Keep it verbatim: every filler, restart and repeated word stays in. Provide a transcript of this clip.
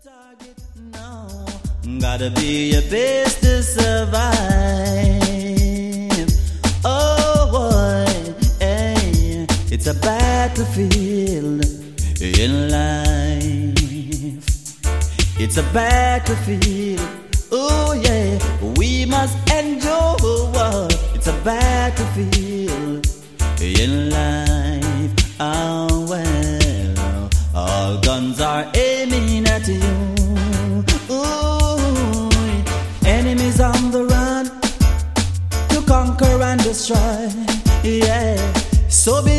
target, no. Gotta be your best to survive. Oh boy, hey, it's a battlefield in life. It's a battlefield. Oh yeah, we must endure. It's a battlefield in life. Oh well, all guns are aiming at you. Ooh, enemies on the run to conquer and destroy. Yeah, so be